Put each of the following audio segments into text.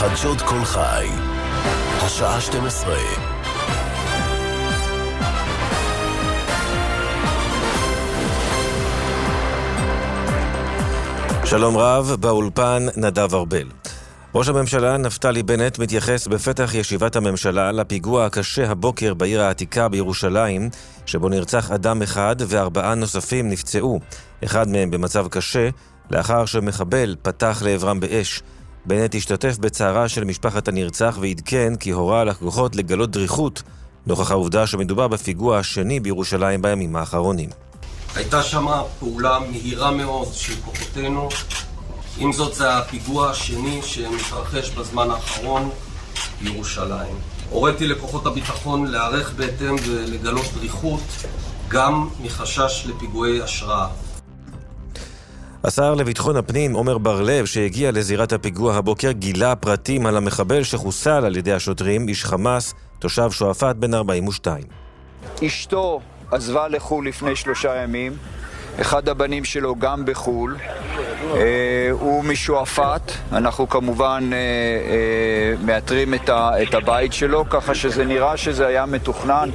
חדשות כל חי, השעה 12. שלום רב, באולפן נדב ארבל. ראש הממשלה נפתלי בנט מתייחס בפתח ישיבת הממשלה לפיגוע הקשה הבוקר בעיר העתיקה בירושלים, שבו נרצח אדם אחד וארבעה נוספים נפצעו, אחד מהם במצב קשה, לאחר שמחבל פתח לעברם באש. בנט השתתף בצערה של משפחת הנרצח ועדכן כי הורה לכוחות לגלות דריכות, נוכח העובדה שמדובר בפיגוע השני בירושלים בימים האחרונים. הייתה שמה פעולה מהירה מאוד של כוחותינו. עם זאת, זה הפיגוע השני שמתרחש בזמן האחרון בירושלים. הוריתי לכוחות הביטחון להיערך בהתאם ולגלות דריכות, גם מחשש לפיגועי השראה. השר לביטחון הפנים עומר בר-לב, שהגיע לזירת הפיגוע הבוקר, גילה פרטים על המחבל שחוסל על ידי השוטרים, איש חמאס, תושב שועפאט בן 42. אשתו עזבה לחול לפני 3 ימים, אחד הבנים שלו גם בחול, הוא משועפאט, אנחנו כמובן מאתרים את הבית שלו, ככה שזה נראה שזה היה מתוכנן.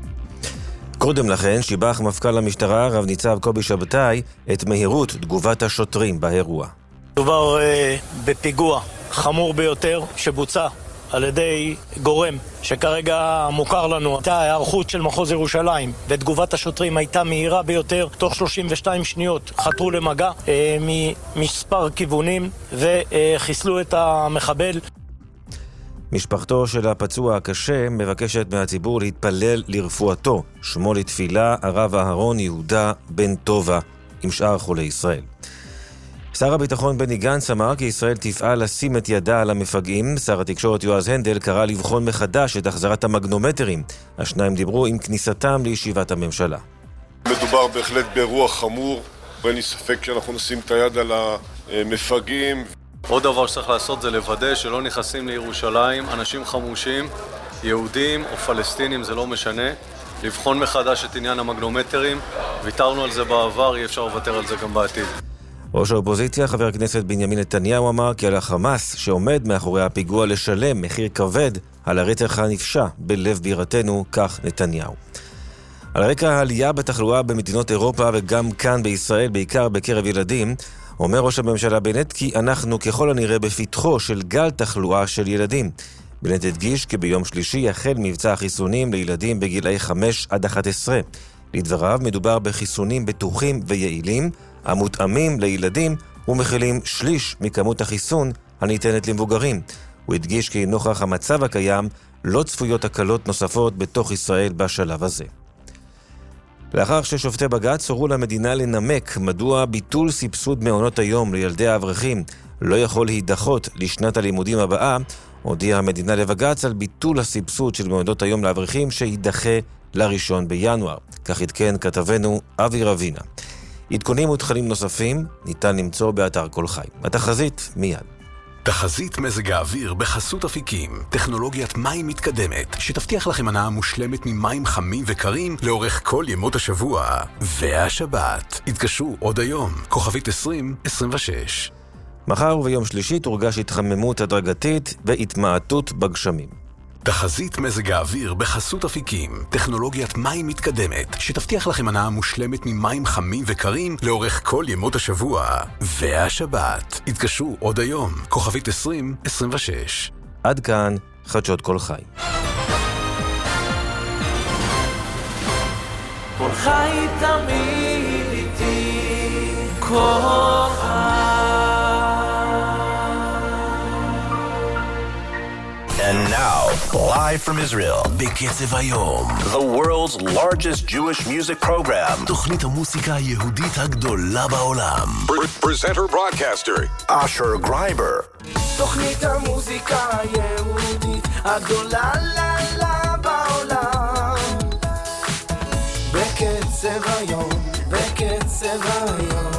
קודם לכן שיבח מפכ"ל המשטרה רב ניצב קובי שבתאי את מהירות תגובת השוטרים באירוע. מדובר בפיגוע חמור ביותר שבוצע על ידי גורם שכרגע מוכר לנו. הייתה הערכות של מחוז ירושלים ותגובת השוטרים הייתה מהירה ביותר. תוך 32 שניות חתרו למגע ממספר כיוונים וחיסלו את המחבל. משפחתו של הפצוע הקשה מבקשת מהציבור להתפלל לרפואתו. שמו לתפילה הרב אהרון יהודה בן טובה עם שאר חולי ישראל. שר הביטחון בני גנץ אמר כי ישראל תפעל לשים את ידה על המפגעים. שר התקשורת יועז הנדל קרא לבחון מחדש את החזרת המגנומטרים. השניים דיברו עם כניסתם לישיבת הממשלה. מדובר בהחלט באירוע חמור, ואין לי ספק שאנחנו נשים את היד על המפגעים. עוד דבר שצריך לעשות זה לוודא שלא נכנסים לירושלים אנשים חמושים, יהודים או פלסטינים, זה לא משנה. לבחון מחדש את עניין המגנומטרים. ויתרנו על זה בעבר, אי אפשר לוותר על זה גם בעתיד. ראש האופוזיציה, חבר הכנסת בנימין נתניהו, אמר כי על החמאס שעומד מאחורי הפיגוע לשלם מחיר כבד על הרצח הנפשע בלב בירתנו, כך נתניהו. על רקע העלייה בתחלואה במדינות אירופה וגם כאן בישראל, בעיקר בקרב ילדים, אומר ראש הממשלה בנט כי אנחנו ככל הנראה בפתחו של גל תחלואה של ילדים. בנט הדגיש כי ביום שלישי יחל מבצע החיסונים לילדים בגילאי 5 עד 11. לדבריו מדובר בחיסונים בטוחים ויעילים, המותאמים לילדים ומכילים שליש מכמות החיסון הניתנת למבוגרים. הוא הדגיש כי נוכח המצב הקיים לא צפויות הקלות נוספות בתוך ישראל בשלב הזה. לאחר ששופטי בג"ץ הורו למדינה לנמק מדוע ביטול סבסוד מעונות היום לילדי האברכים לא יכול להידחות לשנת הלימודים הבאה, הודיעה המדינה לבג"ץ על ביטול הסבסוד של מעונות היום לאברכים שידחה ל1 בינואר. כך עדכן כתבנו אבי רבינה. עדכונים ותכנים נוספים ניתן למצוא באתר כל חי. התחזית מיד. תחזית מזג האוויר בחסות אפיקים, טכנולוגיית מים מתקדמת שתבטיח לכם הנאה מושלמת ממים חמים וקרים לאורך כל ימות השבוע והשבת. התקשרו עוד היום, כוכבית 2026. מחר וביום שלישי תורגש התחממות הדרגתית והתמעטות בגשמים. תחזית מזג האוויר בחסות אפיקים, טכנולוגיית מים מתקדמת שתבטיח לכם הנאה מושלמת ממים חמים וקרים לאורך כל ימות השבוע והשבת. התקשרו עוד היום, כוכבית 2026. עד כאן חדשות כל חי. כל חי תמיד איתי, כל חי. And now, live from Israel, בקצב היום, the world's largest Jewish music program, תוכנית המוסיקה היהודית הגדולה בעולם. Presenter broadcaster, אשר גרייבר. תוכנית המוסיקה היהודית הגדולה בעולם. בקצב היום, בקצב היום.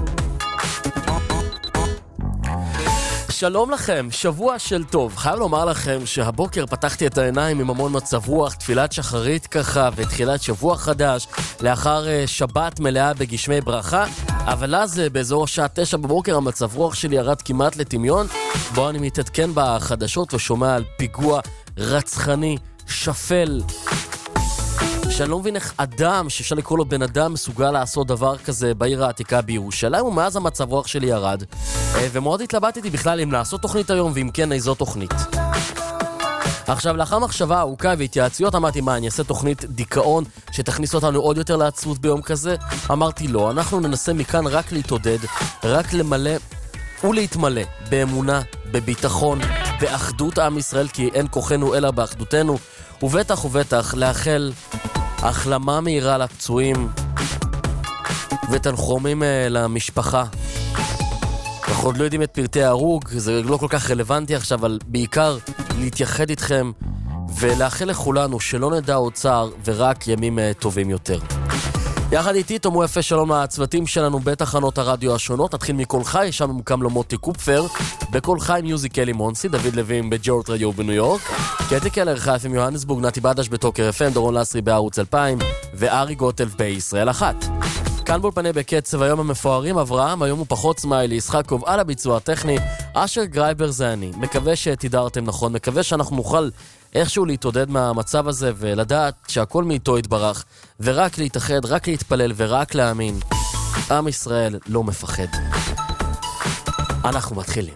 שלום לכם, שבוע של טוב. חייב לומר לכם שהבוקר פתחתי את העיניים עם המון מצב רוח, תפילת שחרית ככה ותחילת שבוע חדש לאחר שבת מלאה בגשמי ברכה. אבל אז באזור השעה 9 בבוקר המצב רוח שלי ירד כמעט לטמיון, בו אני מתעדכן בחדשות ושומע על פיגוע רצחני, שפל, שאני לא מבין איך אדם, שאפשר לקרוא לו בן אדם, מסוגל לעשות דבר כזה בעיר העתיקה בירושלים, ומאז המצב רוח שלי ירד. ומאוד התלבטתי בכלל אם לעשות תוכנית היום, ואם כן איזו תוכנית. עכשיו, לאחר מחשבה ארוכה והתייעצויות, אמרתי, מה, אני אעשה תוכנית דיכאון שתכניס אותנו עוד יותר לעצבות ביום כזה? אמרתי, לא, אנחנו ננסה מכאן רק להתעודד, רק למלא ולהתמלא באמונה, בביטחון, באחדות עם ישראל, כי אין כוחנו אלא באחדותנו, ובטח ובטח לאחל החלמה מהירה לפצועים ותנחומים למשפחה. אנחנו עוד לא יודעים את פרטי ההרוג, זה לא כל כך רלוונטי עכשיו, אבל בעיקר להתייחד איתכם ולאחל לכולנו שלא נדע עוד צער ורק ימים טובים יותר. יחד איתי תאמו יפה שלום לצוותים שלנו בתחנות הרדיו השונות. נתחיל מכל חי, שם ממוקם לו מוטי קופפר, בכל חי מיוזיק אלי מונסי, דוד לוין בג'ורט רדיו בניו יורק, קטי קלר חי FM יוהנסבורג, נתי בדש בתוקר FM, דורון לסרי בערוץ 2000 וארי גוטלב בישראל 1. כאן באולפני בקצב היום המפוארים, אברהם, היום הוא פחות סמיילי, ישחקוב על הביצוע הטכני, אשר גרייבר זה אני. מקווה שתידרתם נכון, מקווה שאנחנו נוכל איכשהו להתעודד מהמצב הזה ולדעת שהכל מאיתו יתברך, ורק להתאחד, רק להתפלל ורק להאמין. עם ישראל לא מפחד. אנחנו מתחילים.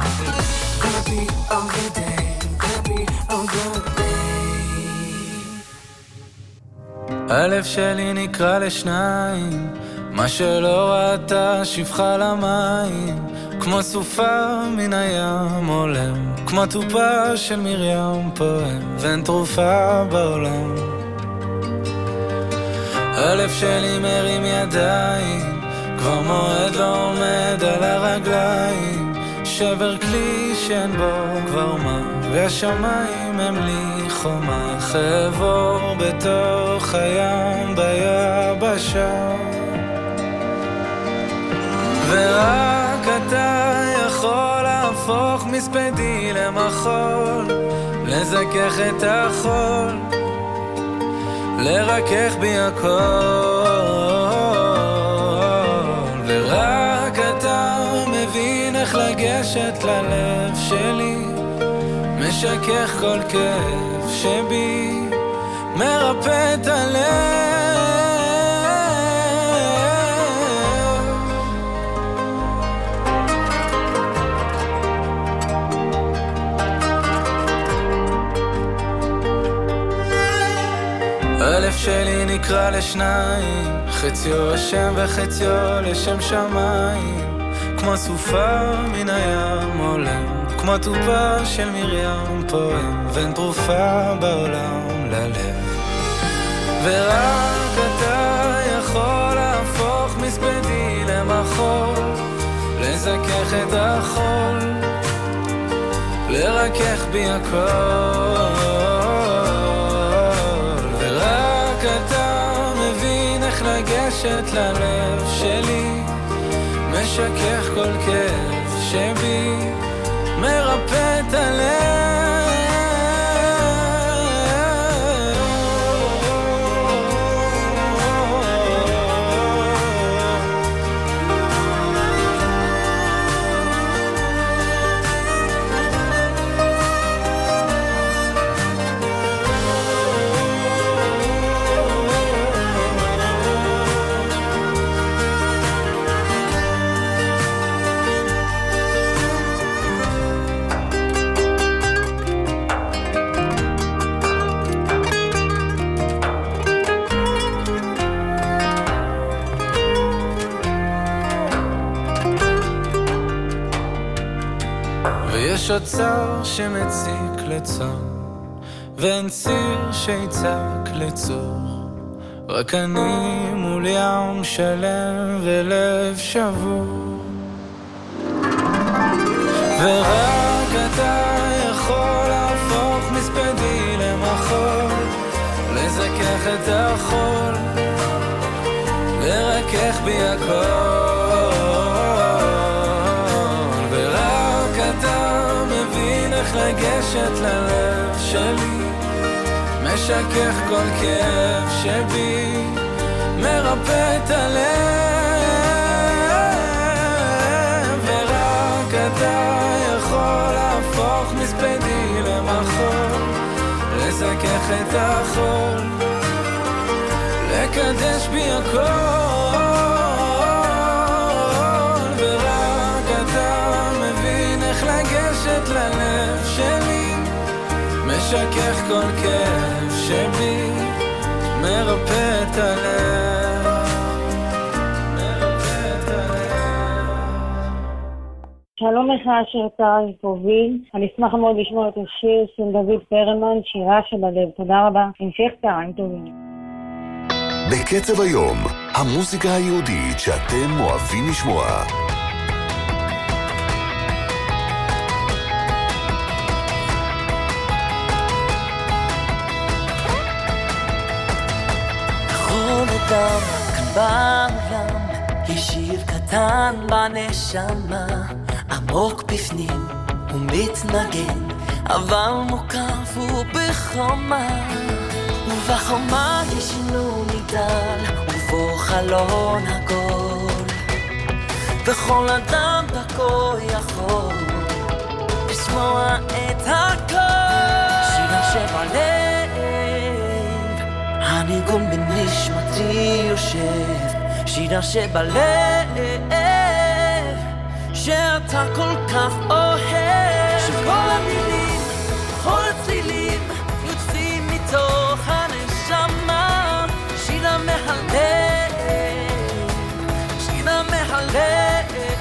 הלב שלי נקרא לשניים, מה שלא ראתה שפחה למים, כמו סופה מן הים עולם, כמו טופה של מרים פועם, ואין תרופה בעולם. הלב שלי מרים ידיים, כבר מועד לא עומד על הרגליים, שבר כלי שאין בו כבר מה, והשמיים הם לי חומה, חבור בתוך הים ביבשה, ורק אתה יכול להפוך מספדי למחול, לזכך את החול, לרכך בי הכל, ורק אתה מבין איך לגשת ללב שלי, משכך כל כאב שבי, מרפא את הלב. הלב שלי נקרא לשניים, חציו השם וחציו לשם שמיים, כמו סופה מן הים עולם, כמו טופה של מרים פועם, ואין תרופה בעולם ללב. ורק אתה יכול להפוך מספדי למחול, לזכך את החול, לרכך בי הכל, ורק אתה מבין איך לגשת ללב שלי, משכך כל כאב שבי, מרפא את הלב. יש אוצר שמציק לצור, ואין ציר שיצק לצור, רק אני מול ים שלם ולב שבור, ורק אתה יכול להפוך מספדי למחול, לזכך את החול, לרכך בי הכל, ורק אתה מבין איך לגשת ללב שלי, משכך כל כאב שבי, מרפא את הלב. אתה יכול להפוך מספדי למחול, לזכך את החול, לקדש בי הכל, ורק אתה מבין איך לגשת ללב שלי, משכך כל כאב שבי, מרפא את הלב, מרפא את הלב. שלום לך, אשר צהריים טובים. אני אשמח מאוד לשמוע את השיר של דוד פרלמן, שירה שבלב. תודה רבה. המשך צהריים טובים. בקצב היום, המוזיקה היהודית שאתם אוהבים לשמוע. בכל אדם כאן בעולם יש שיר קטן בנשמה, עמוק בפנים הוא מתנגן, אבל מוקף הוא בחומה, ובחומה יש שינוי נידל, ובו חלון עגול, וכל אדם דרכו יכול לשמוע את הכל. שירה שבלב, הניגון בנשמתי יושב, שירה שבלב, שאתה כל כך אוהב, שכל המילים, כל הצלילים יוצאים מתוך הנשמה, שירה מהלב, שירה מהלב.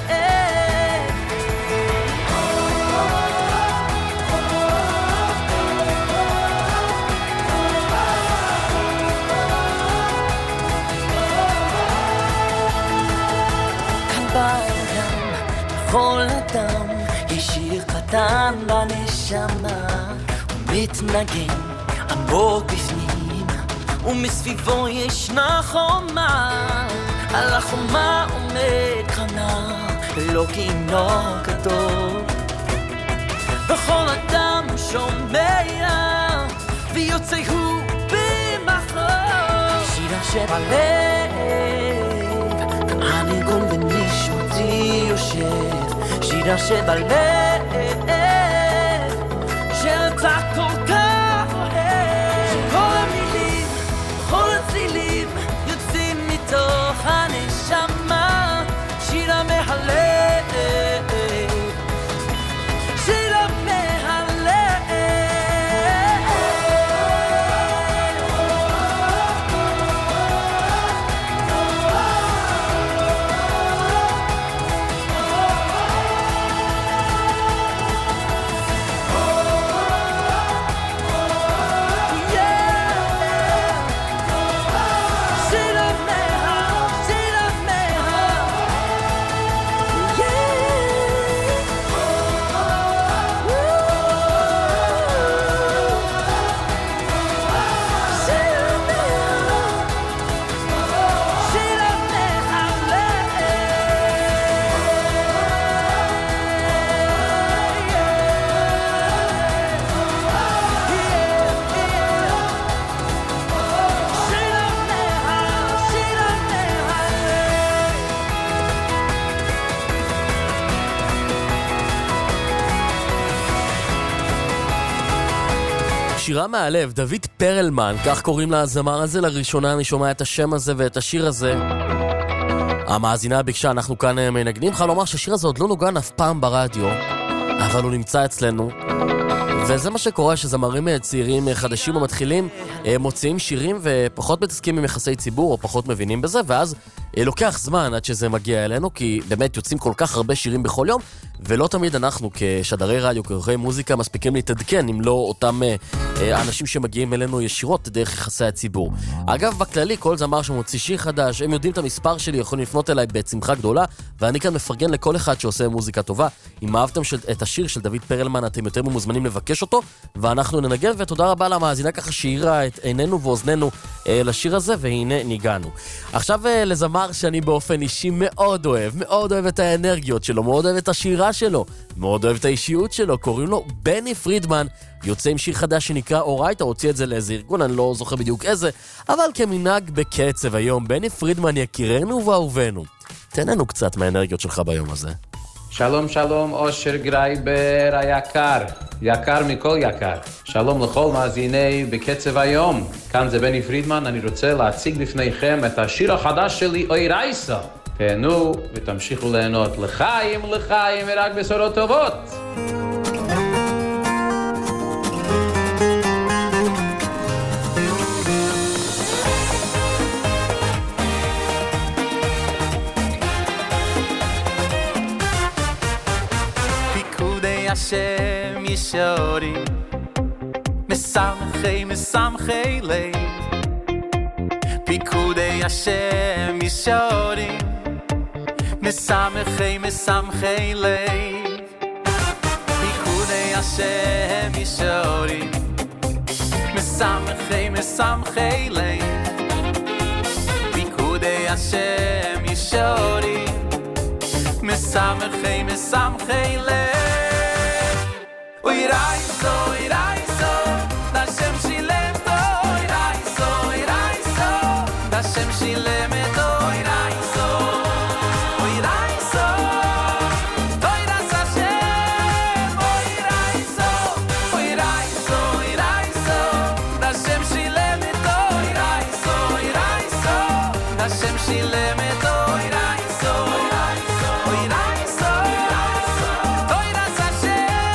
בכל אדם יש שיר קטן בנשמה, הוא מתנגן עמוק בפנים, ומסביבו ישנה חומה, על החומה עומד כנר לא גינו גדול, בכל אדם הוא שומע ויוצא הוא במחול. שירה שבלב, הניגון בנשמתי יושב, שירה שבלב, שאתה כל כך אוהב, שכל המילים, כל הצלילים יוצאים מתוך הנשמה, שירה מהלב, שירה מהלב. שירה מהלב, דוד פרלמן, כך קוראים לזמר הזה. לראשונה אני שומע את השם הזה ואת השיר הזה. המאזינה ביקשה, אנחנו כאן מנגנים. חייב לומר שהשיר הזה עוד לא נוגן אף פעם ברדיו, אבל הוא נמצא אצלנו. וזה מה שקורה, שזמרים צעירים חדשים ומתחילים מוציאים שירים ופחות מתעסקים עם יחסי ציבור או פחות מבינים בזה, ואז לוקח זמן עד שזה מגיע אלינו, כי באמת יוצאים כל כך הרבה שירים בכל יום, ולא תמיד אנחנו כשדרי רדיו, כעורכי מוזיקה, מספיקים להתעדכן אם לא אותם אנשים שמגיעים אלינו ישירות דרך יחסי הציבור. אגב, בכללי, כל זמר שמוציא שיר חדש, הם יודעים את המספר שלי, יכולים לפנות אליי בשמחה גדולה, ואני כאן מפרגן לכל אחד שעושה מוזיקה טובה. אם אהבתם את השיר של דוד פרלמן, אתם יותר מוזמנים לבקש אותו, ואנחנו ננגן, ותודה רבה למאזינה ככה שהאירה את עינינו ואוזנינו לשיר הזה, והנה ניגענו. עכשיו לזמר שאני באופן אישי מאוד אוהב את האנרגיות שלו, מאוד אוהב את השירה שלו, מאוד אוהב את האישיות שלו, קוראים לו בני פרידמן, יוצא עם שיר חדש שנקרא אורייט, הוציא את זה לאיזה ארגון, אני לא זוכר בדיוק איזה, אבל כמנהג בקצב היום, בני פרידמן יקירנו ואהובנו, תן לנו קצת מהאנרגיות שלך ביום הזה. שלום שלום אושר גרייבר היקר, יקר מכל יקר. שלום לכל מאזיני בקצב היום. כאן זה בני פרידמן, אני רוצה להציג לפניכם את השיר החדש שלי, אוי רייסה. תהנו ותמשיכו ליהנות. לחיים, לחיים ורק בשורות טובות. השם ישורי משמחי לב פיקודי השם ישורי משמחי לב פיקודי השם ישורי משמחי לב פיקודי השם ישורי משמחי לב Oy raiso, da shem shilemeto, oy raiso, da shem shilemeto, oy raiso, toy das Hashem, oy raiso, da shem shilemeto, oy raiso, da shem shilemeto, oy raiso, toy das Hashem.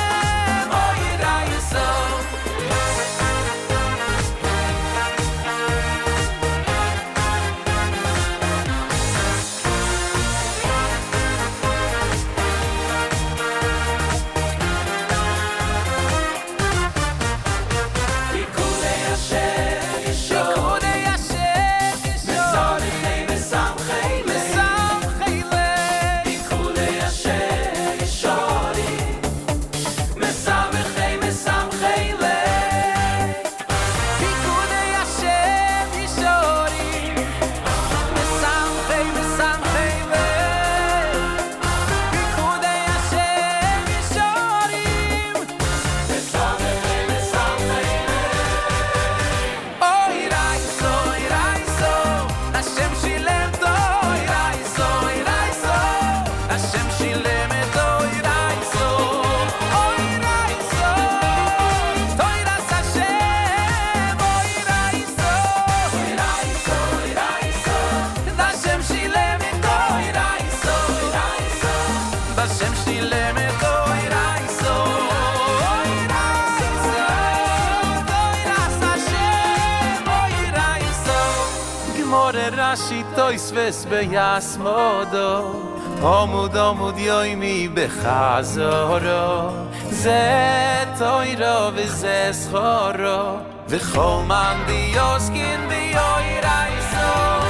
Tois ves beyas modo omud yoimi bechazoro ze toiro ve ze schoro ve chol man dioskin be yoiraiso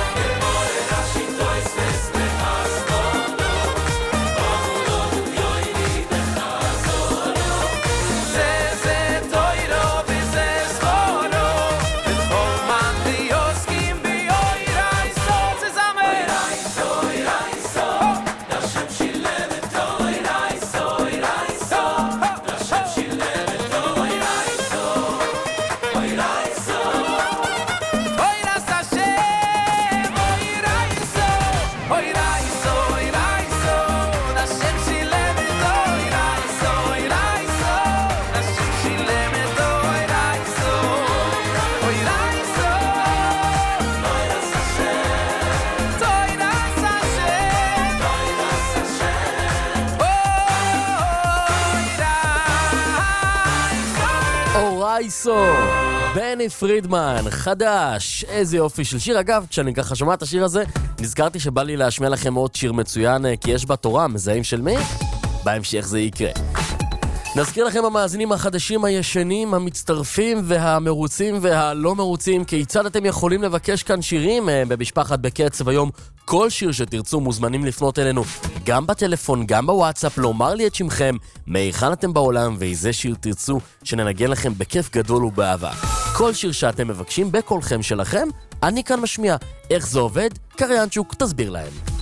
בני פרידמן, חדש, איזה יופי של שיר. אגב, כשאני ככה שומע את השיר הזה, נזכרתי שבא לי להשמיע לכם עוד שיר מצוין, כי יש בתורה, מזהים של מי? בהמשך זה יקרה. נזכיר לכם המאזינים החדשים, הישנים, המצטרפים והמרוצים והלא מרוצים, כיצד אתם יכולים לבקש כאן שירים במשפחת בקצב היום. כל שיר שתרצו מוזמנים לפנות אלינו, גם בטלפון, גם בוואטסאפ, לומר לי את שמכם, מהיכן אתם בעולם ואיזה שיר תרצו שננגן לכם בכיף גדול ובאהבה. כל שיר שאתם מבקשים בקולכם שלכם, אני כאן משמיע. איך זה עובד? קריינצ'וק תסביר להם.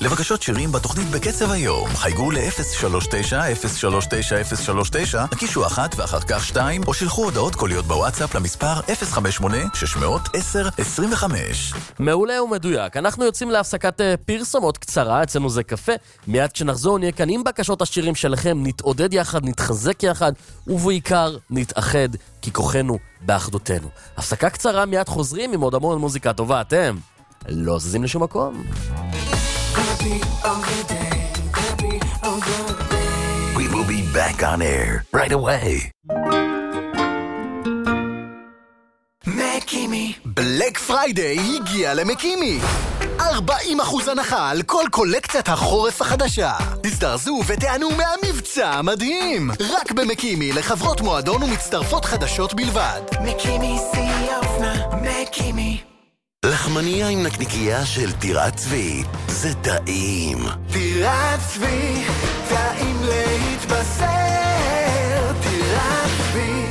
לבקשות שירים בתוכנית בקצב היום, חייגו ל-039-039-039, הקישו 1 ואחר כך 2, או שלחו הודעות קוליות בוואטסאפ למספר 058-600-10-25. מעולה ומדויק. אנחנו יוצאים להפסקת פרסומות קצרה, אצלנו זה קפה. מיד כשנחזור נהיה כאן עם בקשות השירים שלכם, נתעודד יחד, נתחזק יחד, ובעיקר נתאחד, כי כוחנו באחדותנו. הפסקה קצרה, מיד חוזרים עם עוד המון מוזיקה טובה. אתם לא זזים לשום מקום. We will be back on air right away. מקימי. בלק פריידיי הגיע למקימי. 40% הנחה על כל קולקציית החורף החדשה. הזדרזו ותענו מהמבצע המדהים. רק במקימי לחברות מועדון ומצטרפות חדשות בלבד. מקימי שיא האופנה, מקימי. לחמניה עם נקניקייה של טירת צבי, זה טעים. טירת צבי, טעים להתבשר. טירת צבי.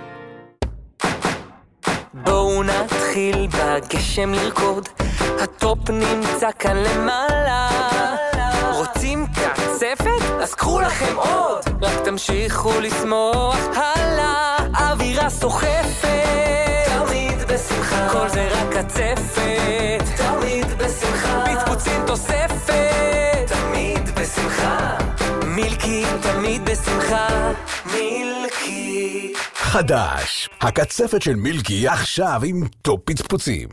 בואו נתחיל בגשם לרקוד, הטופ נמצא כאן למעלה. רוצים קצפת? אז קחו לכם עוד, רק תמשיכו לשמוח הלאה. אווירה סוחפת, תמיד בשמחה, כל זה רק קצפת, תמיד בשמחה, פצפוצים תוספת, תמיד בשמחה, מילקי תמיד בשמחה, מילקי. חדש, הקצפת של מילקי עכשיו עם טופ פצפוצים.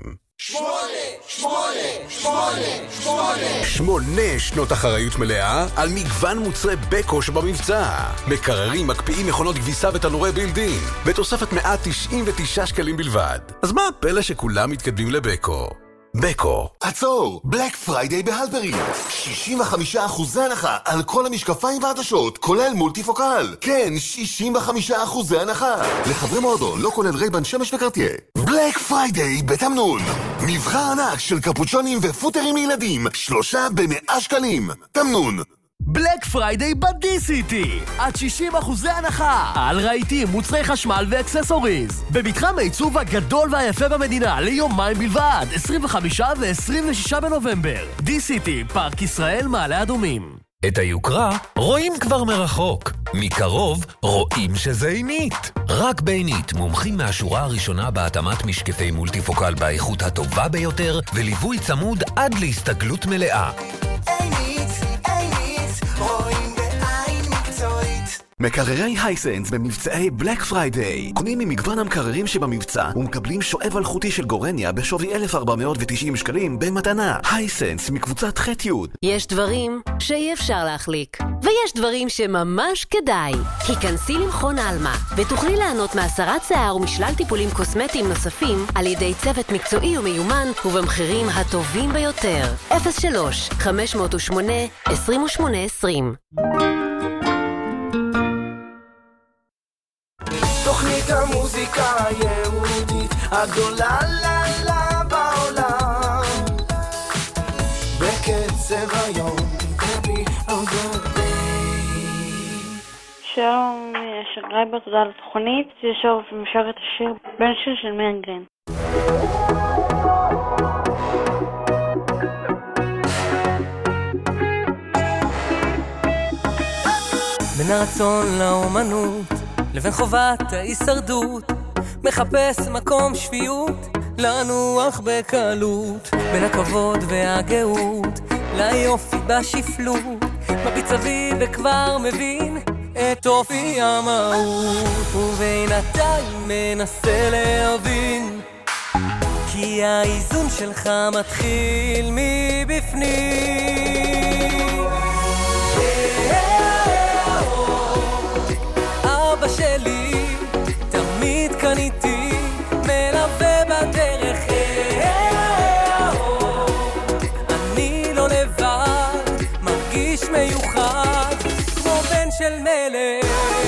8 שנות אחריות מלאה על מגוון מוצרי בקו שבמבצע. מקררים, מקפיאים, מכונות כביסה ותנורי בילדין בתוספת 199 שקלים בלבד. אז מה הפלא שכולם מתקדמים לבקו? בקו. עצור! בלק פריידיי בהלפרין. 65% הנחה על כל המשקפיים והעדשות, כולל מולטיפוקל. כן, 65% הנחה. לחברי מועדון, לא כולל רייבן, שמש וקרטייה. בלק פריידיי בתמנון. מבחר ענק של קפוצ'ונים ופוטרים לילדים. 3 ב100 שקלים. תמנון. בלק פריידיי בדי-סיטי, עד 60% הנחה על רהיטים, מוצרי חשמל ואקססוריז במתחם העיצוב הגדול והיפה במדינה ליומיים בלבד, 25 ו-26 בנובמבר. די-סיטי, פארק ישראל, מעלה אדומים. את היוקרה רואים כבר מרחוק, מקרוב רואים שזה עינית. רק בעינית מומחים מהשורה הראשונה בהתאמת משקפי מולטיפוקל באיכות הטובה ביותר וליווי צמוד עד להסתגלות מלאה. רואים בעין מקצועית. מקררי הייסנס במבצעי בלק פריידיי. קונים ממגוון המקררים שבמבצע ומקבלים שואב אלחוטי של גורניה בשווי 1,490 שקלים במתנה. הייסנס מקבוצת ח'-י'. יש דברים שאי אפשר להחליק, ויש דברים שממש כדאי. היכנסי למכון אלמה ותוכלי ליהנות מהסרת שיער ומשלל טיפולים קוסמטיים נוספים על ידי צוות מקצועי ומיומן ובמחירים הטובים ביותר. 03-508-2820. תוכנית המוזיקה היהודית הגדולה לה בעולם, בקצב היום. שלום, שגרי תודה על התוכנית. ישוב ומשאר את השיר בן שיר של מנגרין. בין הרצון לאומנות לבין חובת ההישרדות, מחפש מקום שפיות לנוח בקלות, בין הכבוד והגאות ליופי בשפלות, מביט סביב וכבר מבין את אופי המהות, ובינתיים מנסה להבין כי האיזון שלך מתחיל מבפנים. אבא שלי תמיד כאן איתי, מלווה בדרך, אני לא לבד, מרגיש מיוחד כמו בן של מלך.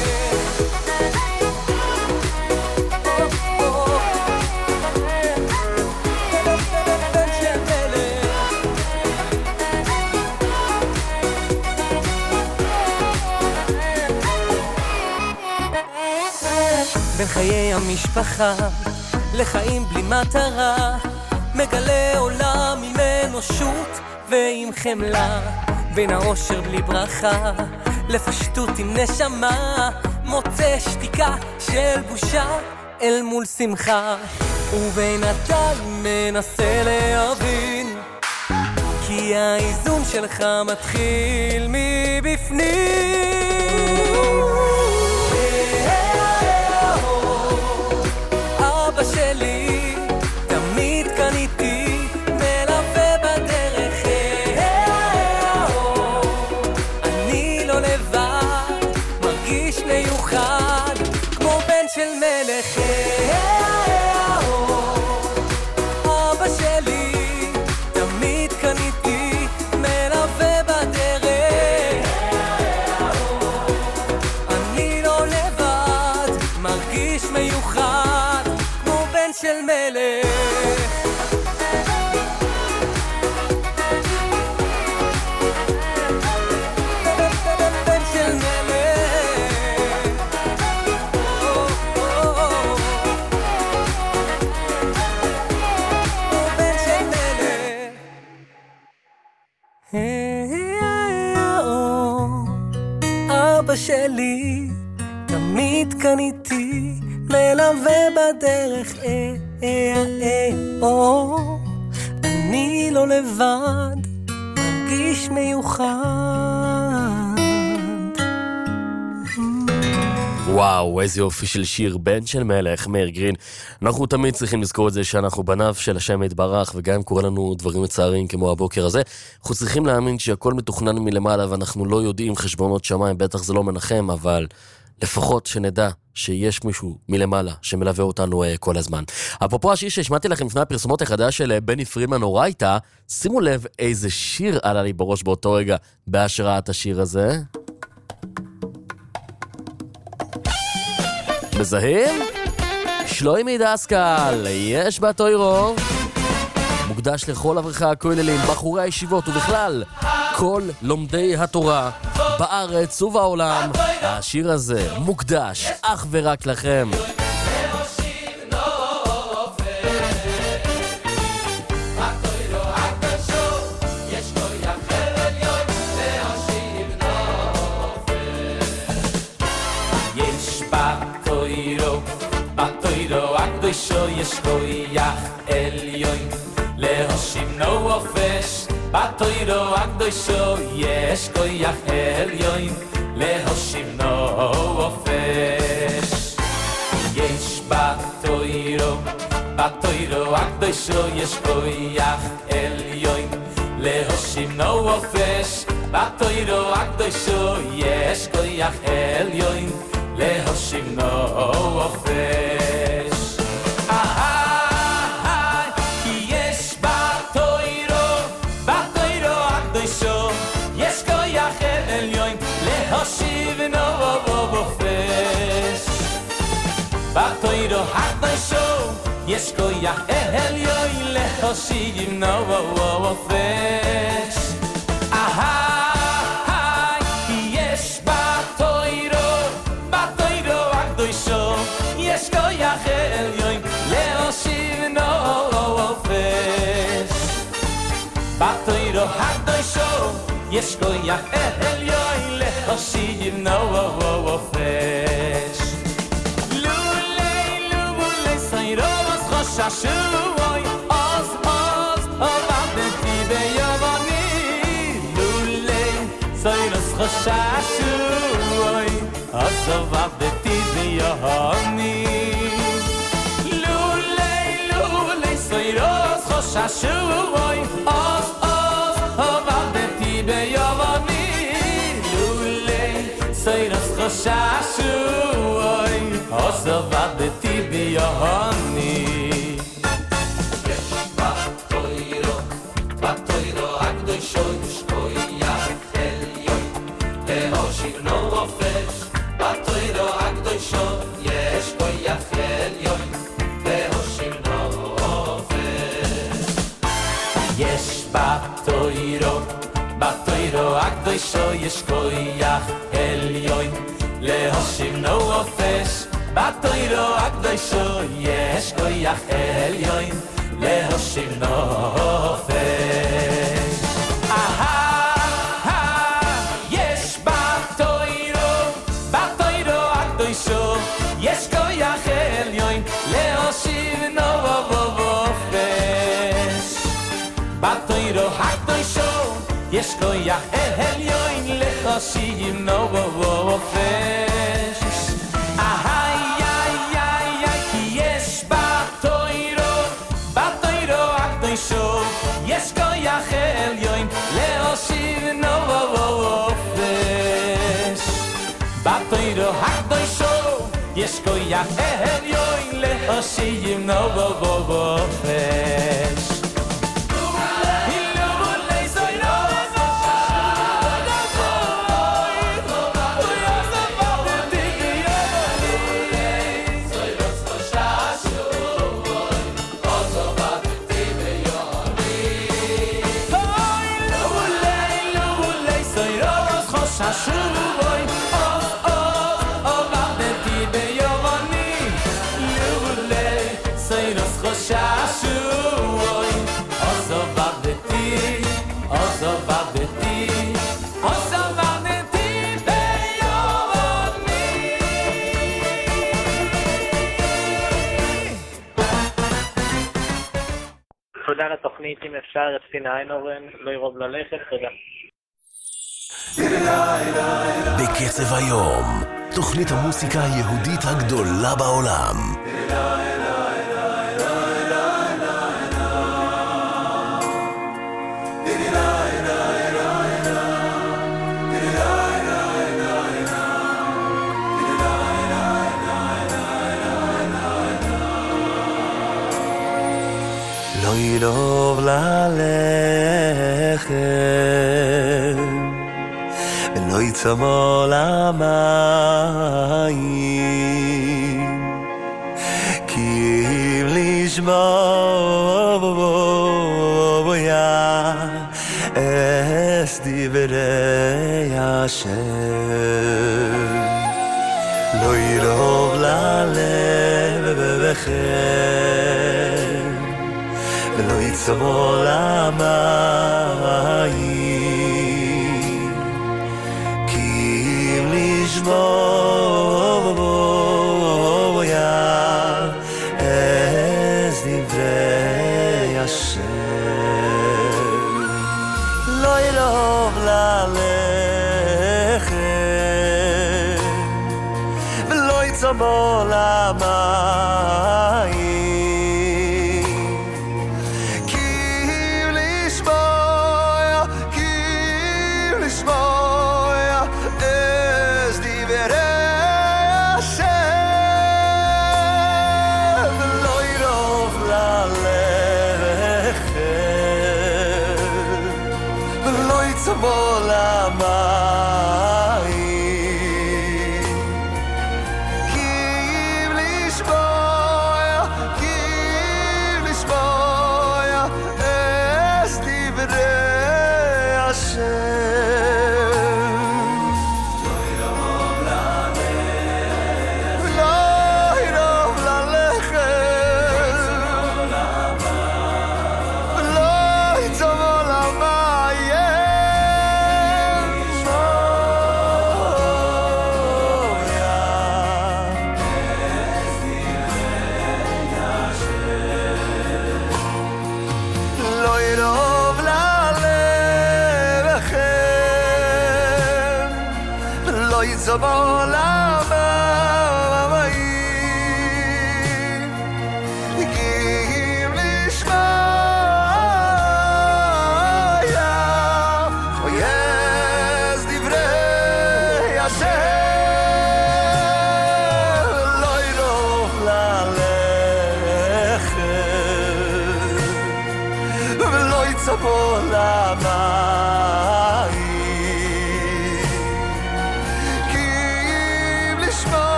בין חיי המשפחה לחיים בלי מטרה, מגלה עולם עם אנושות ועם חמלה, בין האושר בלי ברכה לפשטות עם נשמה, מוצא שתיקה של בושה אל מול שמחה, ובינתיים מנסה להבין, כי האיזון שלך מתחיל מבפנים. אבא שלי תמיד כאן איתי, מלווה בדרך, אני לא לבד, מרגיש מיוחד כמו בן של מלך. אבא שלי תמיד כאן איתי, מלווה בדרך, אני לא לבד, מרגיש מיוחד כמו בן של מלך. בן של מלך, בן של מלך. אבא שלי תמיד כאן איתי, מלווה בדרך, אני לא לבד, מרגיש מיוחד. וואו, איזה יופי של שיר, בן של מלך, מאיר גרין. אנחנו תמיד צריכים לזכור את זה שאנחנו בניו של השם יתברך, וגם אם קורה לנו דברים מצערים כמו הבוקר הזה, אנחנו צריכים להאמין שהכל מתוכנן מלמעלה, ואנחנו לא יודעים חשבונות שמיים, בטח זה לא מנחם, אבל לפחות שנדע שיש מישהו מלמעלה שמלווה אותנו כל הזמן. אפרופו השיר שהשמעתי לכם לפני הפרסומות החדש של בני פרידמן אורייטה, שימו לב איזה שיר עלה לי בראש באותו רגע בהשראת השיר הזה. מזהים? שלוימי דסקל, יש בתוירו, מוקדש לכל אברכי הכוללים, בחורי הישיבות ובכלל כל לומדי התורה בארץ ובעולם. השיר הזה מוקדש אך ורק לכם. יש koyach elyon lehoshim no ofesh batoyro akdosho יש koyach elyon lehoshim no ofesh יש batoyro akdosho יש koyach elyon lehoshim no ofesh batoyro akdosho יש koyach elyon lehoshim no ofesh. Batoiro hakdosho yes koyach elyoy lehoshim no ofesh. Aha yes batoiro hakdosho yes koyach elyoy lehoshim no ofesh. Batoiro hakdosho yes koyach elyoy lehoshim no ofesh. Shashuoy oz avadeti beyavani lulei soiros chashuoy oz avadeti beyavani lulei soiros chashuoy oz avadeti beyavani lulei soiros chashuoy oz avadeti beyavani. יש koyach elyon lehoshim no ofesh batoyro akdosho יש koyach elyon lehoshim no ofesh. koyach elyon lechoshim no vofesh ay ay ay ay ki yesh batoiro akdoisho yesh koyach elyon lechoshim no vofesh batoiro akdoisho yesh koyach elyon lechoshim no vofesh Shashuvoy oh vavdeti beyovani lule seiros khoshuvoy oh vavdeti beyovani תודה לתוכנית אם אפשר את סיני נורן לא ירוב ללכת תודה בקצב היום, תוכנית המוסיקה היהודית הגדולה בעולם. לא ילוב ללכת ולא יצמו למים כי אם לשמוע אס דברי השם לא ירוב ללב וכן ולא יצמו למים כי אם לשמוע אס דברי השם לא ירוב ללכת ולא יצמו למים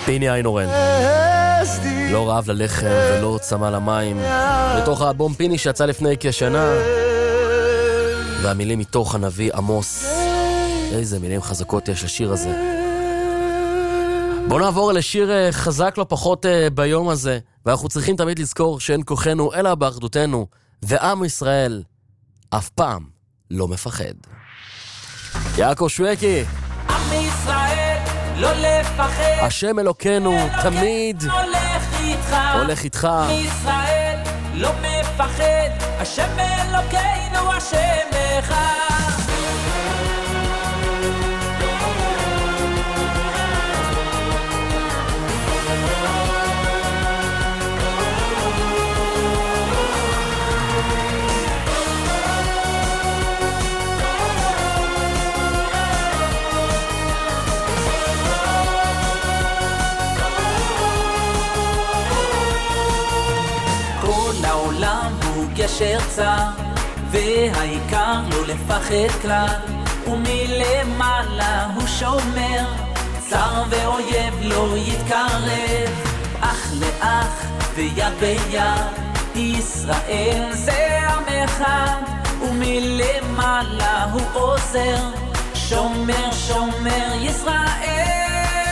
פיני איינורן. לא רעב ללחם ולא צמא למים. לתוך האלבום פיני שיצא לפני כשנה. והמילים מתוך הנביא עמוס. איזה מילים חזקות יש לשיר הזה. בואו נעבור לשיר חזק לא פחות ביום הזה. ואנחנו צריכים תמיד לזכור שאין כוחנו אלא באחדותנו. ועם ישראל אף פעם לא מפחד. יעקב שווקי. עם ישראל לא לפחד. השם אלוקינו תמיד הולך איתך. עם ישראל לא מפחד. השם אלוקינו השם אחד. גשר צר, והעיקר לא לפחד כלל, ומלמעלה הוא שומר, צר ואויב לא יתקרב, אח לאח ויד ביד, ישראל זה עם אחד, ומלמעלה הוא עוזר, שומר שומר ישראל.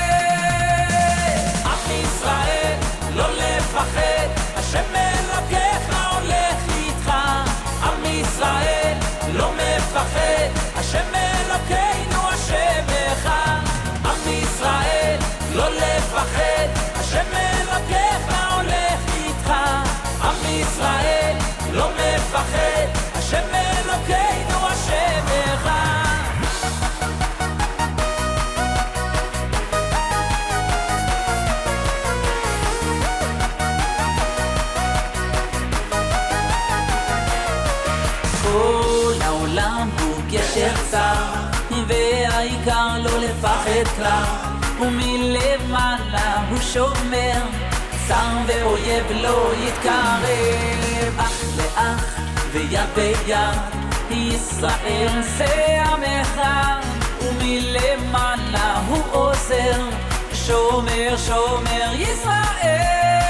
עם ישראל לא לפחד, השם אלוקיך הולך איתך. עם ישראל לא מפחד, השם אלוקינו השם אחד. עם ישראל לא לפחד, השם אלוקיך הולך איתך. עם ישראל לא מפחד, השם אלוקינו השם אחד. גשר צר, והעיקר לא לפחד כלל, ומלמעלה הוא שומר, צר ואויב לא יתקרב, אח לאח ויד ביד, ישראל זה עם אחד, ומלמעלה הוא עוזר, שומר שומר ישראל.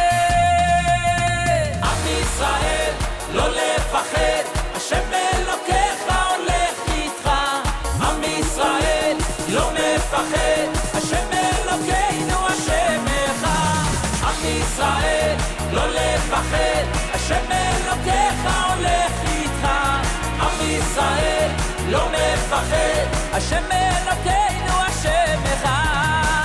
עם ישראל לא לפחד, השם אלוקיך הולך איתך. עם ישראל לא מפחד, השם אלוקינו השם אחד. עם ישראל לא לפחד, השם אלוקיך הולך איתך. עם ישראל לא מפחד, השם אלוקינו השם אחד.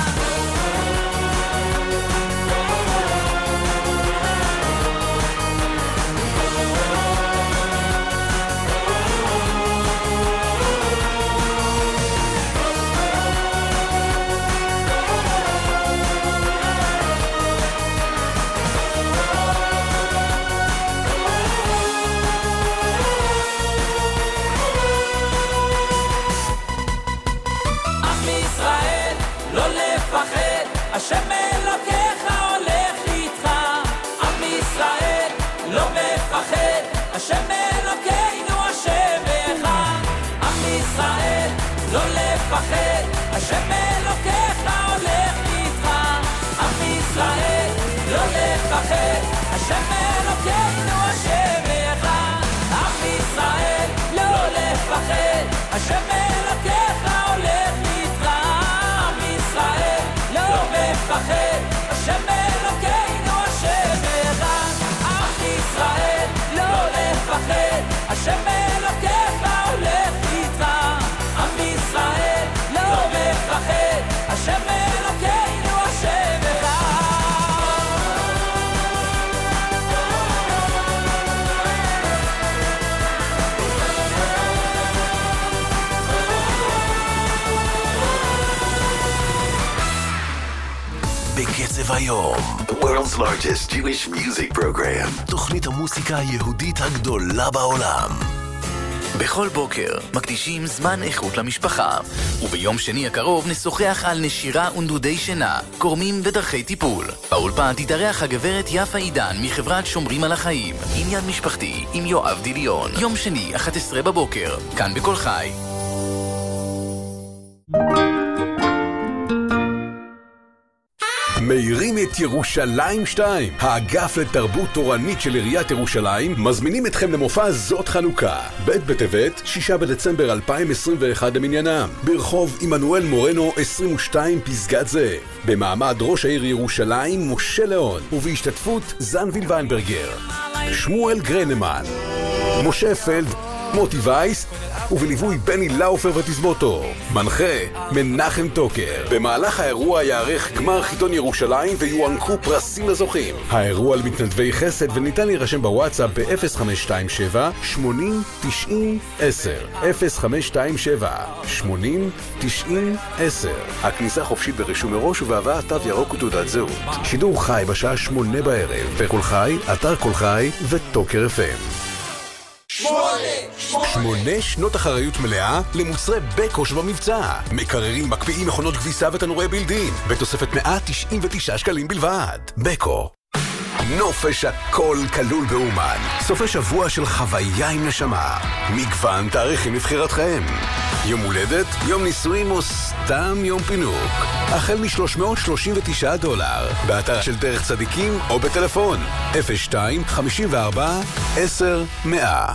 השם אלוקיך הולך איתך. עם ישראל לא מפחד, השם אלוקינו השם אחד. עם ישראל לא לפחד, השם אלוקיך הולך איתך. עם ישראל לא לפחד, השם אלוקינו השם אחד. עם ישראל לא לפחד, השם אלוקיך הולך איתך. עם ישראל לא מפחד, השם אלוקינו השם אחד. עם ישראל לא לפחד, השם אלוקיך הולך איתך. עם ישראל לא מפחד, השם אלוקינו השם אחד. בקצב היום, the world's largest Jewish music program, תוכנית המוסיקה היהודית הגדולה בעולם. בכל בוקר מקדישים זמן איכות למשפחה, וביום שני הקרוב נשוחח על נשירה ונדודי שינה, גורמים ודרכי טיפול. באולפן תתארח הגברת יפה עידן מחברת שומרים על החיים, עניין משפחתי עם יואב דיליון. יום שני 11 בבוקר, כאן בכל חי. מאירים את ירושלים 2. האגף לתרבות תורנית של עיריית ירושלים מזמינים אתכם למופע זאת חנוכה. ב' בטבת, 6 בדצמבר 2021 למניינם. ברחוב עמנואל מורנו 22 פסגת זאב. במעמד ראש העיר ירושלים משה ליאון, ובהשתתפות זנביל ויינברגר, שמואל גרנמן, משה פלד, מוטי וייס, ובליווי בני לאופר ותזמורתו. מנחה מנחם טוקר. במהלך האירוע יערך גמר חיתון ירושלים ויוענקו פרסים לזוכים. האירוע על מתנדבי חסד וניתן להירשם בוואטסאפ ב-0527 80 90 10 0527 80 90 10. הכניסה חופשית ברישום מראש ובהבאת תו ירוק ותעודת זהות. שידור חי בשעה 8 בערב בקול חי, אתר קול חי וטוקר FM. 8 שנות אחריות מלאה למוצרי בקו שבמבצע. מקררים, מקפיאים, מכונות כביסה ותנורי בילדין בתוספת 199 שקלים בלבד. בקו. נופש הכל כלול באומן. סופי שבוע של חוויה עם נשמה. מגוון תאריכים לבחירתכם. יום הולדת, יום נישואים או סתם יום פינוק. החל $339. באתר של דרך צדיקים או בטלפון 02-54-10-100.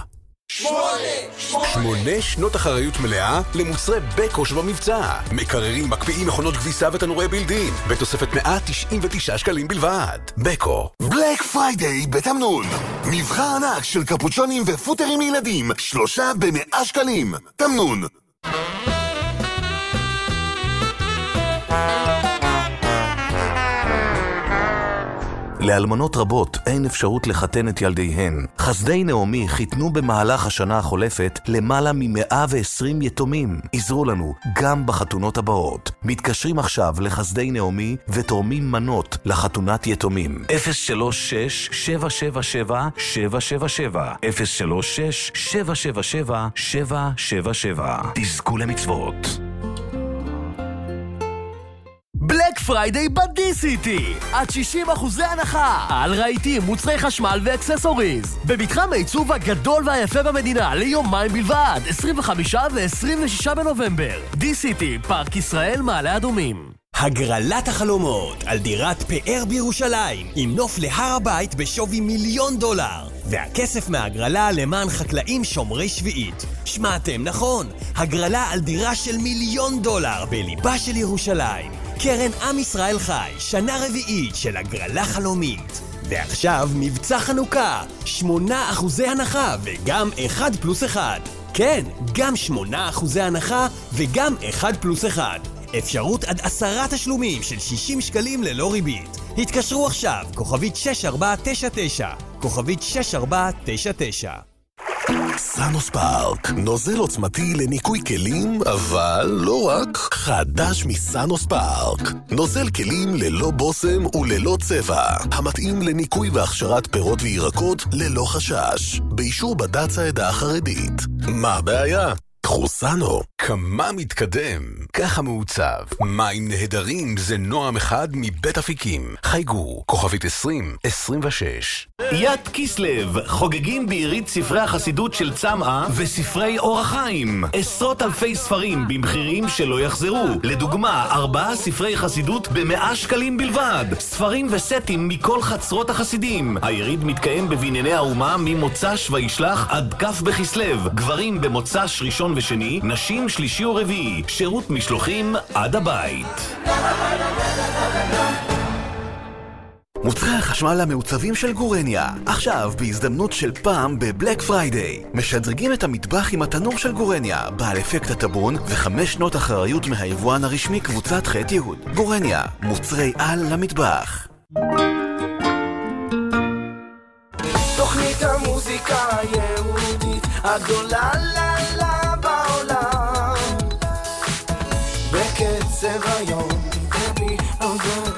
8 שנות אחריות מלאה למוצרי בקו שבמבצע. מקררים, מקפיאים, מכונות כביסה ותנורי בילדין בתוספת 199 שקלים בלבד. בקו. בלק פריידיי בתמנון. מבחר ענק של קפוצ'ונים ופוטרים לילדים, 3 ב100 שקלים. תמנון. לאלמנות רבות אין אפשרות לחתן את ילדיהן. חסדי נעמי חיתנו במהלך השנה החולפת למעלה מ120 יתומים. עזרו לנו גם בחתונות הבאות. מתקשרים עכשיו לחסדי נעמי ותורמים מנות לחתונת יתומים. 036-777-777 036-777-777. תזכו למצוות. בלק פריידיי בדי-סיטי, עד 60% הנחה על רהיטים, מוצרי חשמל ואקססוריז במתחם העיצוב הגדול והיפה במדינה ליומיים בלבד, 25 ו-26 בנובמבר. די-סיטי, פארק ישראל, מעלה אדומים. הגרלת החלומות על דירת פאר בירושלים עם נוף להר הבית בשווי $1,000,000 והכסף מהגרלה למען חקלאים שומרי שביעית. שמעתם נכון, הגרלה על דירה של $1,000,000 בליבה של ירושלים. קרן עם ישראל חי, שנה רביעית של הגרלה חלומית. ועכשיו מבצע חנוכה, 8% הנחה וגם 1+1. כן, גם 8% הנחה וגם 1+1. אפשרות עד 10 תשלומים של 60 שקלים ללא ריבית. התקשרו עכשיו, כוכבית 6499, כוכבית 6499. סאנוספארק, נוזל עוצמתי לניקוי כלים, אבל לא רק. חדש מסאנוספארק, נוזל כלים ללא בוסם וללא צבע, המתאים לניקוי והכשרת פירות וירקות ללא חשש, באישור בד"ץ העדה החרדית. מה הבעיה? קחו סאנו. כמה מתקדם, ככה מעוצב. מים נהדרים זה נועם אחד מבית אפיקים. חייגו, כוכבית 2026. יד כיסלב, חוגגים בעירית ספרי החסידות של צמאה וספרי אור החיים. עשרות אלפי ספרים במחירים שלא יחזרו. לדוגמה, 4 ספרי חסידות ב100 שקלים בלבד. ספרים וסטים מכל חצרות החסידים. היריד מתקיים בבנייני האומה ממוצ"ש וישלח עד כ' בכיסלב. גברים במוצ"ש ראשון ושני, נשים שלישי ורביעי. שירות משלוחים עד הבית. מוצרי החשמל המעוצבים של גורניה, עכשיו בהזדמנות של פעם בבלק פריידיי. משדרגים את המטבח עם התנור של גורניה, בעל אפקט הטבון ו5 שנות אחריות מהיבואן הרשמי קבוצת ח' יהוד. גורניה, מוצרי על למטבח. תוכנית המוזיקה היהודית הגדולה לה בעולם, בקצב היום, baby, I'm good.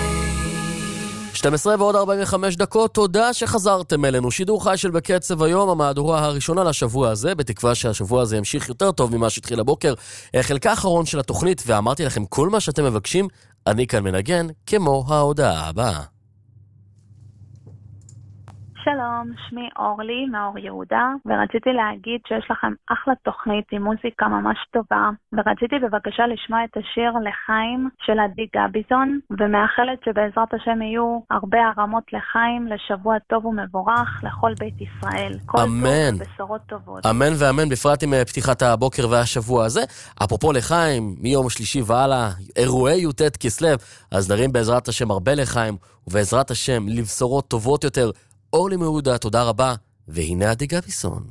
12 ועוד 45 דקות, תודה שחזרתם אלינו. שידור חי של בקצב היום, המהדורה הראשונה לשבוע הזה, בתקווה שהשבוע הזה ימשיך יותר טוב ממה שהתחיל הבוקר. חלקה האחרון של התוכנית, ואמרתי לכם, כל מה שאתם מבקשים, אני כאן מנגן, כמו ההודעה הבאה. שלום, שמי אורלי מאור יהודה, ורציתי להגיד שיש לכם אחלה תוכנית עם מוזיקה ממש טובה, ורציתי בבקשה לשמוע את השיר לחיים של עדי גביזון, ומאחלת שבעזרת השם יהיו הרבה הרמות לחיים, לשבוע טוב ומבורך לכל בית ישראל. אמן. כל בשורות טובות. אמן ואמן, בפרט עם פתיחת הבוקר והשבוע הזה. אפרופו לחיים, מיום שלישי והלאה, אירועי י"ט כסלו, אז נרים בעזרת השם הרבה לחיים, ובעזרת השם לבשורות טובות יותר. אורלי מיהודה, תודה רבה, והנה עדי גביזון.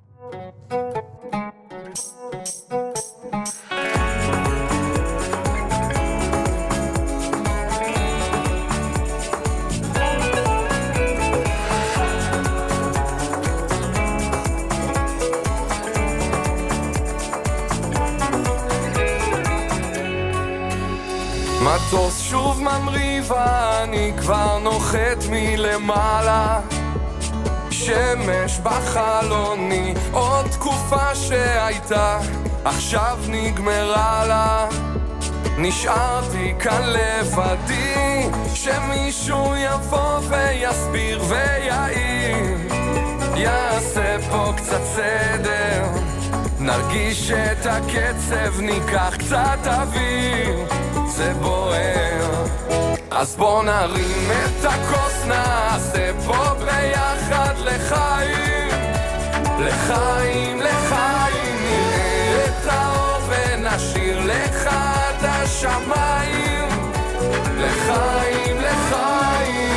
מטוס שוב ממריא ואני כבר נוחת מלמעלה, שמש בחלוני, עוד תקופה שהייתה עכשיו נגמרה לה. נשארתי כאן לבדי, שמישהו יבוא ויסביר ויעיר, יעשה פה קצת סדר, נרגיש את הקצב, ניקח קצת אוויר, זה בוער. אז בוא נרים את הכוס, נעשה פה ביחד לחיים, לחיים, לחיים, נראה את האור ונשאיר לך את השמיים, לחיים, לחיים.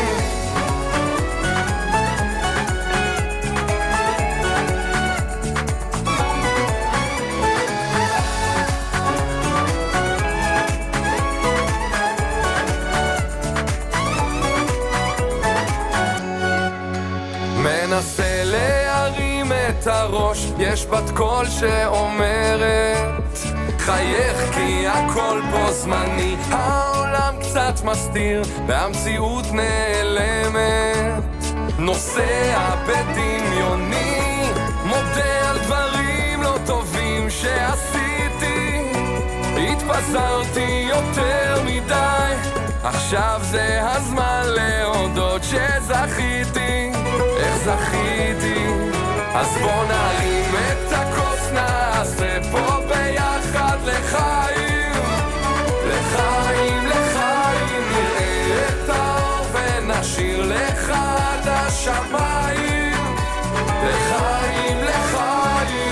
מנסה להרים את הראש, יש בת קול שאומרת חייך כי הכל פה זמני, העולם קצת מסתיר והמציאות נעלמת, נוסע בדמיוני, מודה על דברים לא טובים שעשיתי, התפזרתי יותר מדי, עכשיו זה הזמן להודות שזכיתי, איך זכיתי. אז בוא נרים את הכוס, נעשה פה ביחד לחיים, לחיים, לחיים, נראה את האור ונשאיר לך את השמיים, לחיים, לחיים.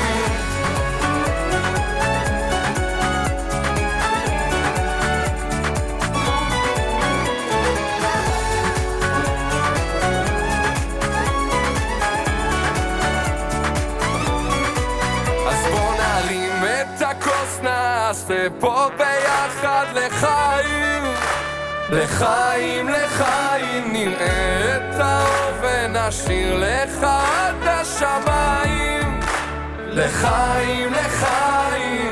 נעשה פה ביחד לחיים, לחיים, לחיים, נראה את האור ונשאיר לך את השמיים, לחיים, לחיים.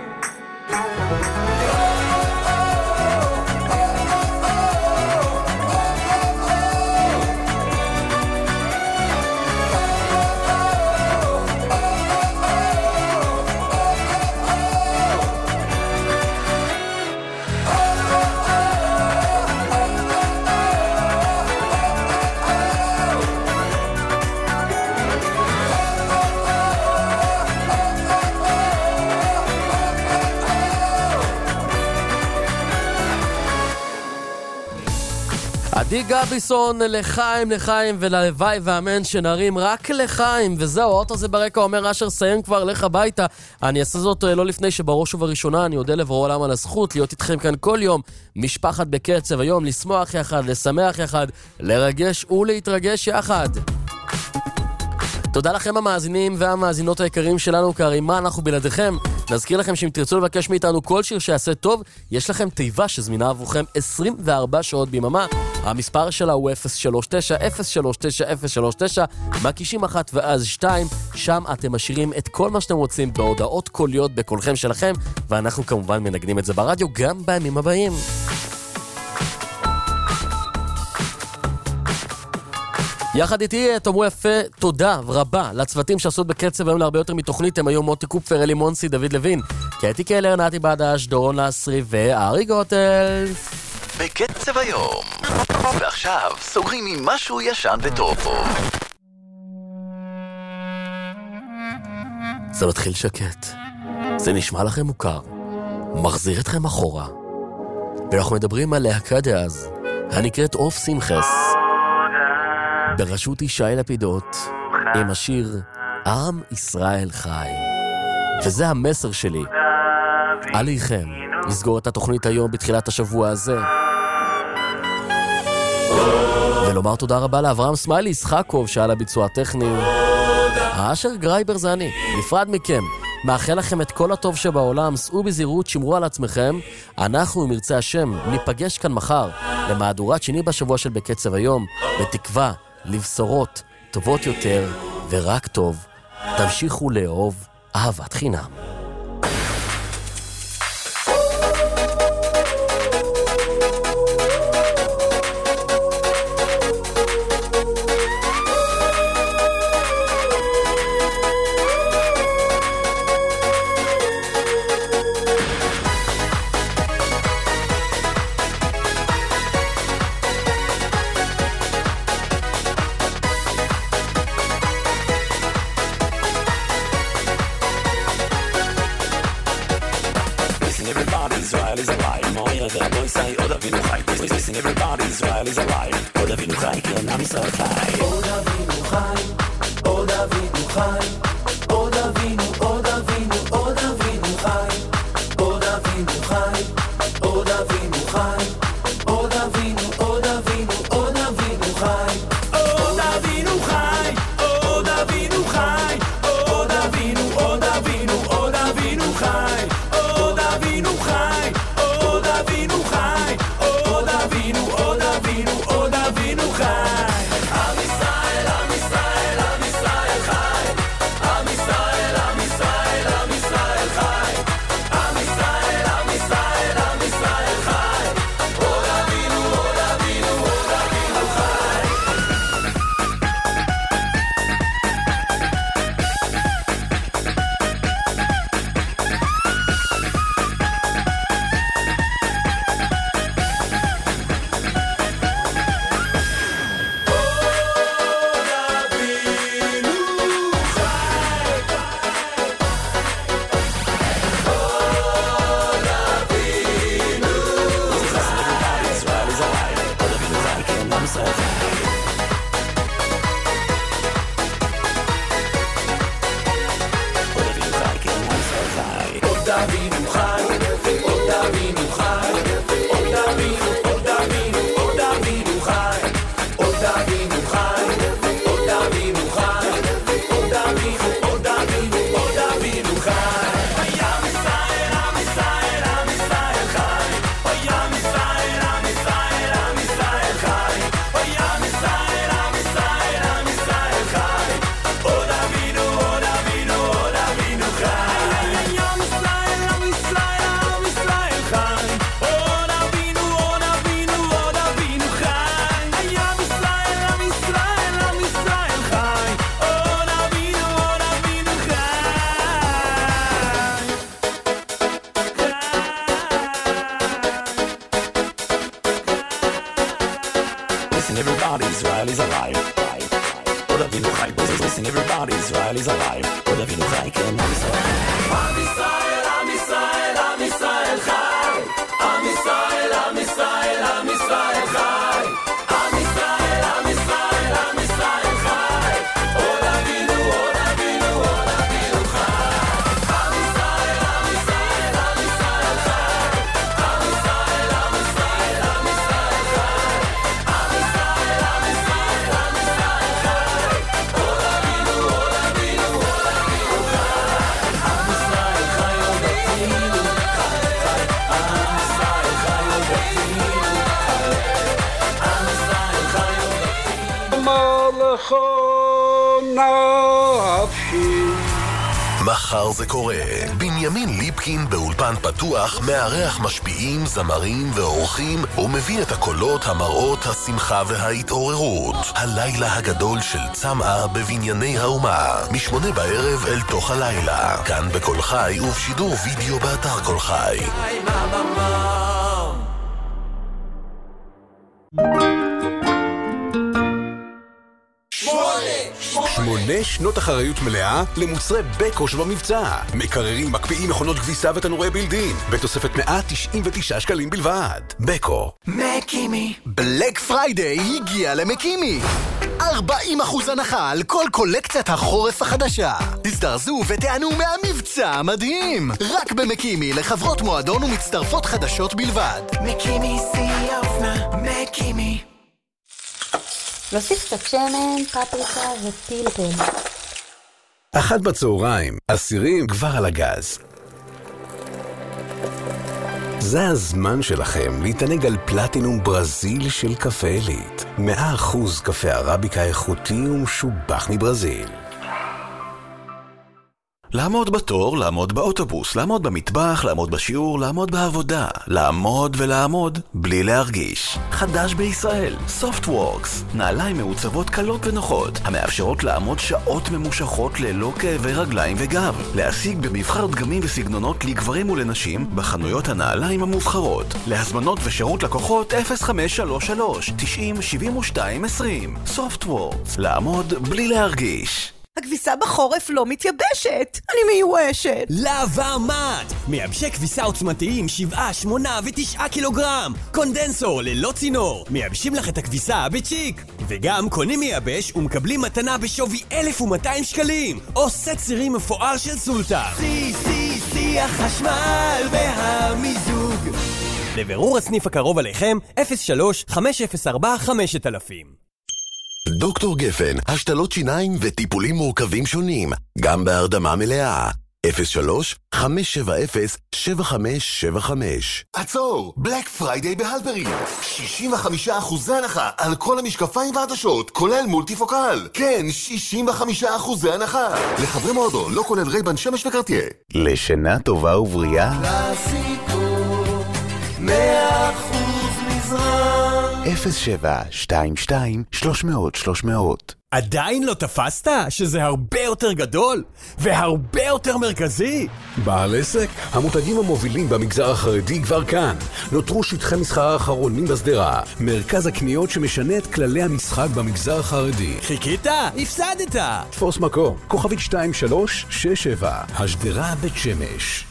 עדי גביזון, לחיים, לחיים, וללוואי ואמן שנרים רק לחיים. וזהו, האוטו הזה ברקע אומר אשר סיים כבר, לך הביתה. אני אעשה זאת לא לפני שבראש ובראשונה אני אודה לבורא עולם על הזכות להיות איתכם כאן כל יום, משפחת בקצב היום, לשמוח יחד, לשמח יחד, לרגש ולהתרגש יחד. תודה לכם המאזינים והמאזינות היקרים שלנו, כי הרי מה אנחנו בלעדיכם. נזכיר לכם שאם תרצו לבקש מאיתנו כל שיר שיעשה טוב, יש לכם תיבה שזמינה עבורכם 24 שעות ביממה. המספר שלה הוא 039-039-039, מקישים 1 ואז 2, שם אתם משאירים את כל מה שאתם רוצים בהודעות קוליות בקולכם שלכם, ואנחנו כמובן מנגנים את זה ברדיו גם בימים הבאים. יחד איתי תאמרו יפה תודה רבה לצוותים שעשות בקצב היום להרבה יותר מתוכנית. הם היו מוטי קופפר, אלי מונסי, דוד לוין, קטי קלר, נתי בדש, דורון לסרי וארי גוטל. בקצב היום. ועכשיו סוגרים עם משהו ישן וטוב. זה מתחיל שקט. זה נשמע לכם מוכר. מחזיר אתכם אחורה. ואנחנו מדברים על להקה דאז, הנקראת אוף שמחס, בראשות ישי לפידות, עם השיר עם ישראל חי. וזה המסר שלי עליכם לסגור את התוכנית היום בתחילת השבוע הזה, ולומר תודה רבה לאברהם סמיילי ישחקוב שעל הביצוע הטכני. האשר גרייבר זה אני, נפרד מכם, מאחל לכם את כל הטוב שבעולם, סעו בזהירות, שמרו על עצמכם. אנחנו, אם ירצה השם, ניפגש כאן מחר למהדורת שני בשבוע של בקצב היום, בתקווה לבשורות טובות יותר ורק טוב. תמשיכו לאהוב אהבת חינם. מחר זה קורה. בנימין ליפקין באולפן פתוח מארח משפיעים, זמרים ואורחים ומביא את הקולות, המראות, השמחה וההתעוררות. הלילה הגדול של צמאה בבנייני האומה, מ8 בערב אל תוך הלילה, כאן בכל חי ובשידור וידאו באתר כל חי. 8 שנות אחריות מלאה למוצרי בקו שבמבצע. מקררים, מקפיאים, מכונות כביסה ותנורי בילדין, בתוספת 199 שקלים בלבד. בקו. מקימי. בלק פריידיי הגיע למקימי. 40% הנחה על כל קולקציית החורף החדשה. הזדרזו ותענו מהמבצע המדהים. רק במקימי לחברות מועדון ומצטרפות חדשות בלבד. מקימי שיא האופנה, מקימי. להוסיף קצת שמן, פפריקה ופלפל. 1 בצהריים, אסירים כבר על הגז. זה הזמן שלכם להתענג על פלטינום ברזיל של קפה עילית. 100% קפה ערביקה איכותי ומשובח מברזיל. לעמוד בתור, לעמוד באוטובוס, לעמוד במטבח, לעמוד בשיעור, לעמוד בעבודה. לעמוד ולעמוד בלי להרגיש. חדש בישראל, סופטוורקס. נעליים מעוצבות קלות ונוחות, המאפשרות לעמוד שעות ממושכות ללא כאבי רגליים וגב. להשיג במבחר דגמים וסגנונות לגברים ולנשים בחנויות הנעליים המובחרות. להזמנות ושירות לקוחות 0533 90 72 20. סופטוורקס. לעמוד בלי להרגיש. הכביסה בחורף לא מתייבשת, אני מיואשת. לבה מת! מייבשי כביסה עוצמתיים 7, 8 ו9 קילוגרם. קונדנסור ללא צינור. מייבשים לך את הכביסה בצ'יק. וגם קונים מייבש ומקבלים מתנה בשווי 1,200 שקלים. או סט סירים מפואר של סולטה. סי, החשמל והמיזוג. לבירור הסניף הקרוב עליכם, 03-504-5000. דוקטור גפן, השתלות שיניים וטיפולים מורכבים שונים, גם בהרדמה מלאה. 03-570-7575. עצור! בלק פריידיי בהלפרין. 65% הנחה על כל המשקפיים והעדשות, כולל מולטיפוקל. כן, 65% הנחה. לחברי מועדון, לא כולל רייבן שמש וקרטיה. לשנה טובה ובריאה. קלאסיקו, 100% מזרח. 0722-300-300. עדיין לא תפסת שזה הרבה יותר גדול והרבה יותר מרכזי? בעל עסק, המותגים המובילים במגזר החרדי כבר כאן. נותרו שטחי מסחר האחרונים בסדרה, מרכז הקניות שמשנה את כללי המשחק במגזר החרדי. חיכית? הפסדת. תפוס מקום, כוכבית 2367, השדרה בית שמש.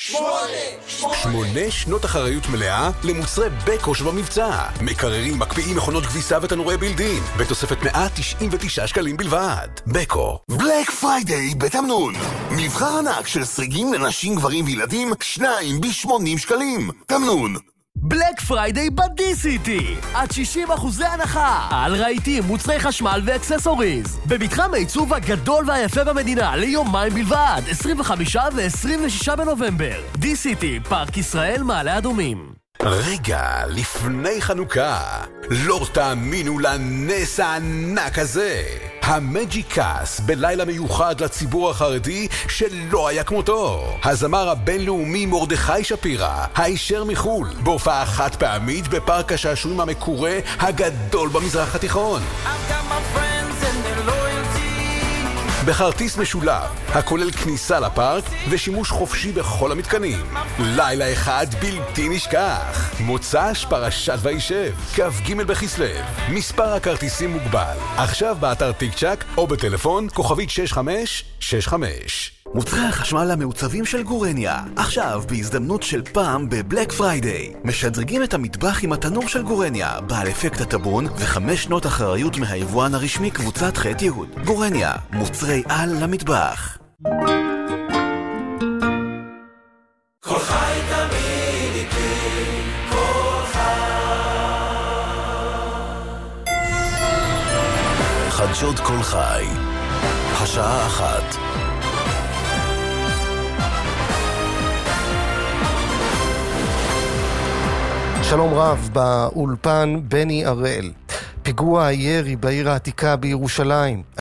8 שנות אחריות מלאה למוצרי בקו שבמבצע. מקררים, מקפיאים, מכונות כביסה ותנורי בילדין, בתוספת 199 שקלים בלבד. בקו. בלק פריידיי בתמנון. מבחר ענק של סריגים לנשים, גברים וילדים, 2 ב-80 שקלים. תמנון. בלק פריידיי בדי-סיטי, עד 60% הנחה על רהיטים, מוצרי חשמל ואקססוריז במתחם העיצוב הגדול והיפה במדינה ליומיים בלבד, 25 ו-26 בנובמבר. די-סיטי, פארק ישראל, מעלה אדומים. רגע לפני חנוכה, לא תאמינו לנס הענק הזה. המג'יקס בלילה מיוחד לציבור החרדי שלא היה כמותו. הזמר הבינלאומי מרדכי שפירא, הישר מחול, בהופעה חד פעמית בפארק השעשועים המקורה הגדול במזרח התיכון. בכרטיס משולב, הכולל כניסה לפארק ושימוש חופשי בכל המתקנים. לילה אחד בלתי נשכח. מוצ"ש פרשת וישב, כ"ג בכסלו. מספר הכרטיסים מוגבל. עכשיו באתר טיק צ'ק או בטלפון כוכבית 6565. מוצרי החשמל המעוצבים של גורניה, עכשיו בהזדמנות של פעם בבלק פריידיי. משדרגים את המטבח עם התנור של גורניה, בעל אפקט הטבון ו5 שנות אחריות מהיבואן הרשמי קבוצת ח' יהוד. גורניה, מוצרי על למטבח. כל חי תמיד איתי, כל חדשות כל חי, השעה 1. שלום רב, באולפן בני הראל. פיגוע הירי בעיר העתיקה בירושלים.